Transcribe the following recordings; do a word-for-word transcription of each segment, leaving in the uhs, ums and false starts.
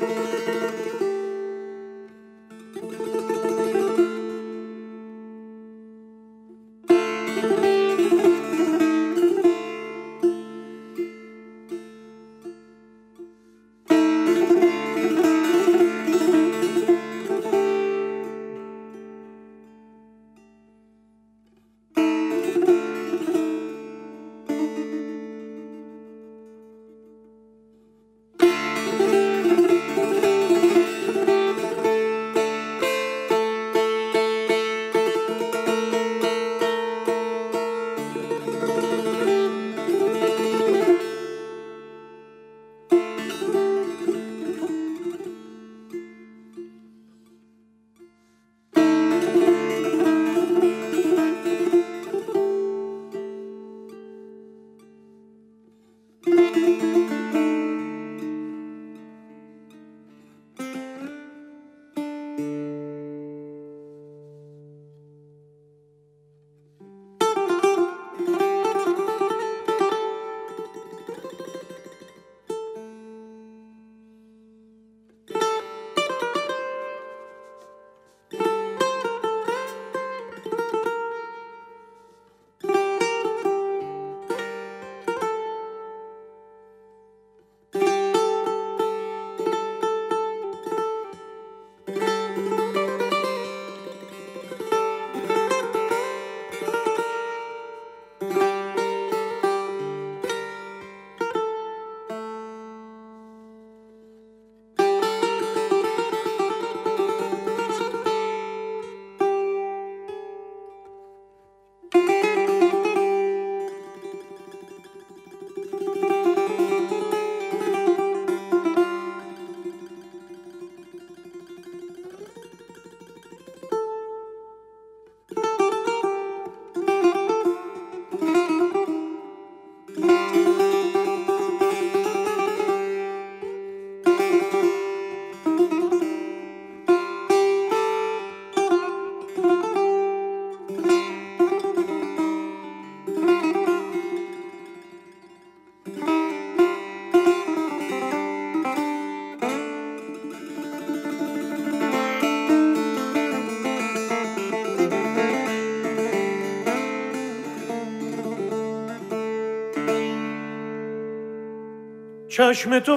چشم تو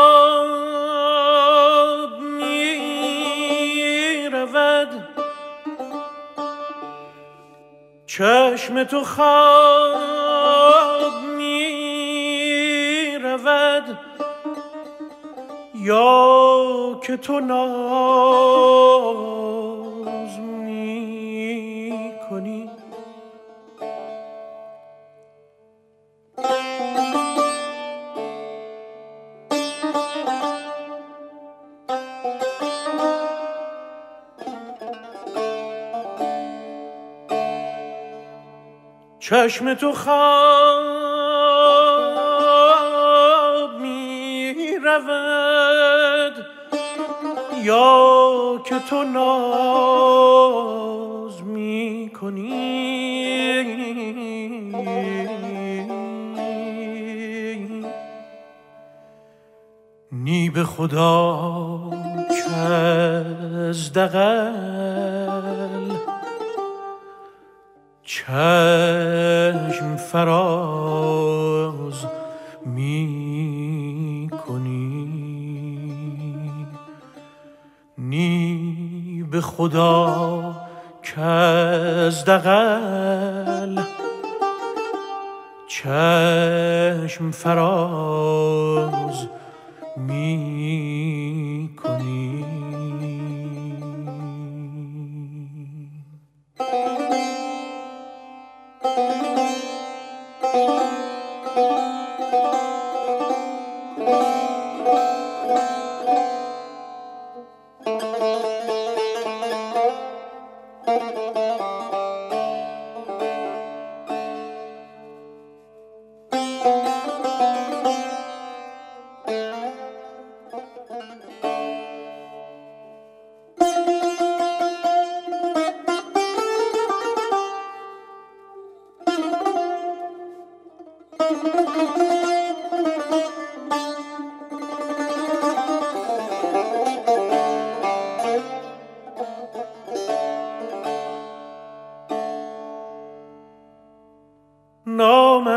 خواب می رود، چشم تو خواب می رود، یا که تو ناز می کنی. چشم تو خواب می رود، یا که تو ناز می کنی. نی به خدا که از دغل چشم فراز می کنی. نی به خدا که از دغل چشم فراز می کنی.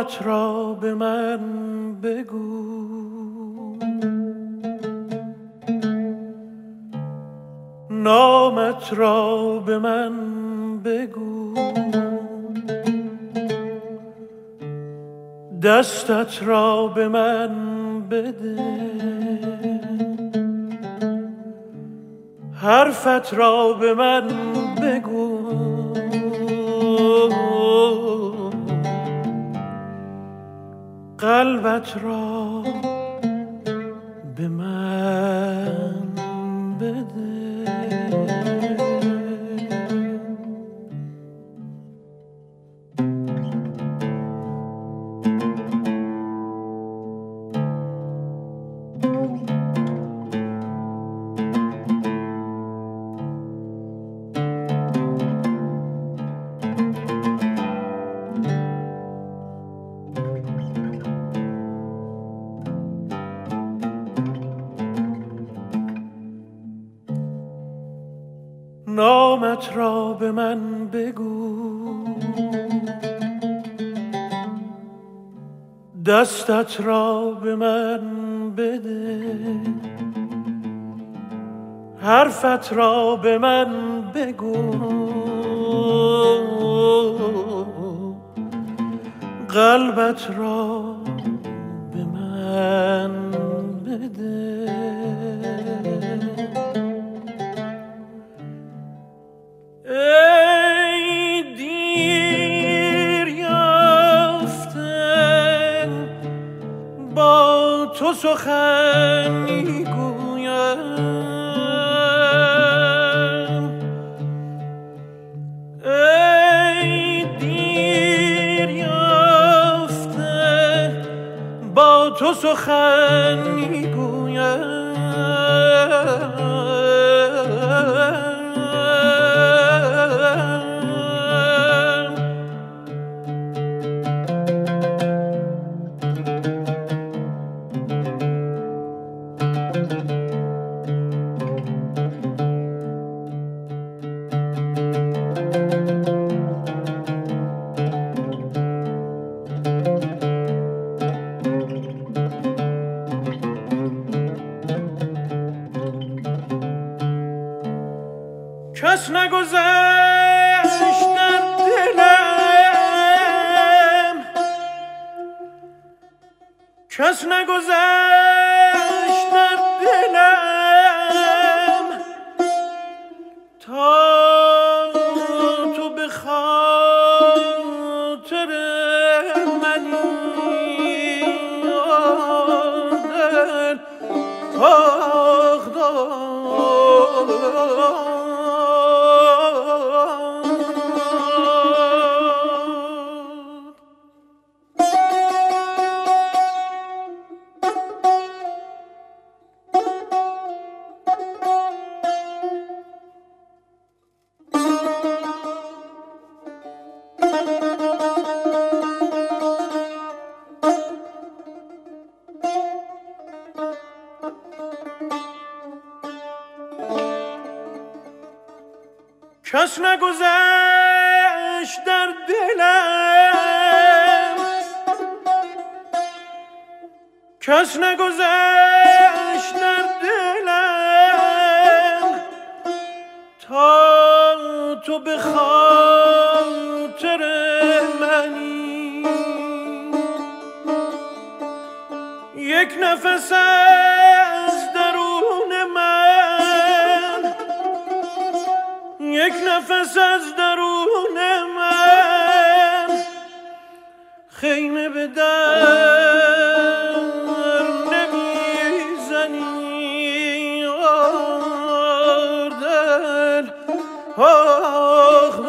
نامت را به من بگو، نامت را به من بگو، دستت را به من بده، حرفت را به من بگو، قلبت را به من بده. نامت را به من بگو، دستت را به من بده، حرفت را به من بگو، قلبت را به من بده. ای دیر یافته با تو سخن میگویم، ای دیر یافته با تو سخن میگویم، کس نگذشت در دلم، کس نگذشت در دلم تا تو به خاطر منی، دل آخ دل کس نگذشت در دلم، کس نگذشت در دلم تا تو به خاطر منی، یک نفس از درون من، یک نفس از درون من خیمه به در نمیزنی، آر دل آخ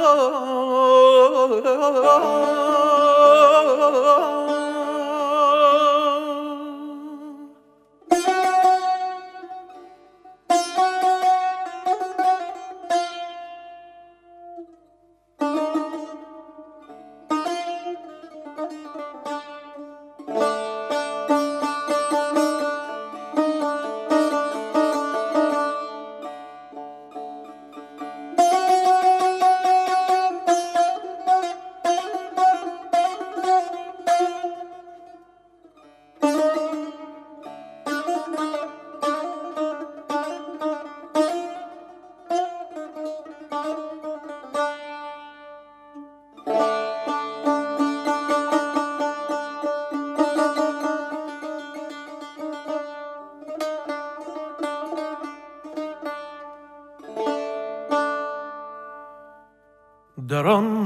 در آن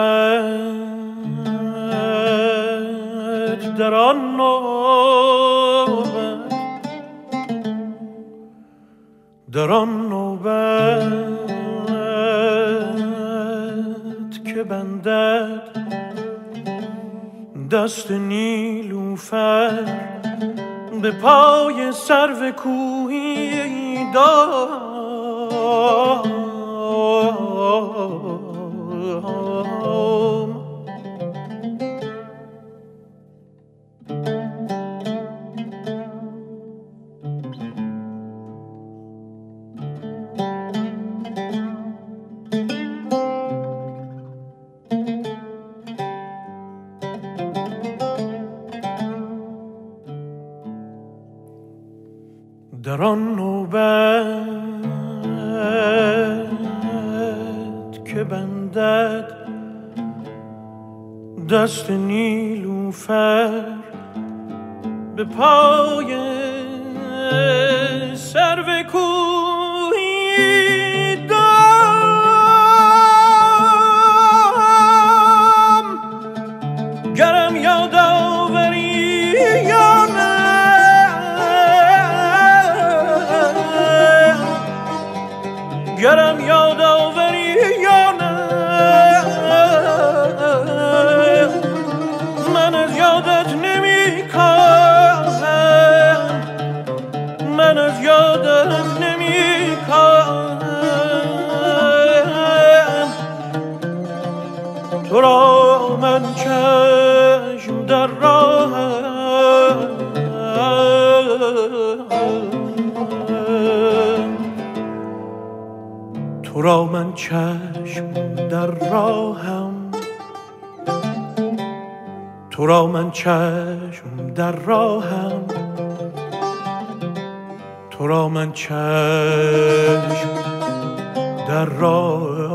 نوبت در آن نوبت در آن نوبت که بندد دست نیلوفر به پای سرو کوهی دام در آن نوبت که بندد دست نیلوفر به پای سرو کوهی دام گرم یاد آوری یا نه گرم یاد آوری یا نه من از یادت نمی کاهم من از یادت نمی کاهم تو را من چشم در راهم تو را من چشم در راهم تو را من چشم در راهم تو را من چشم در راهم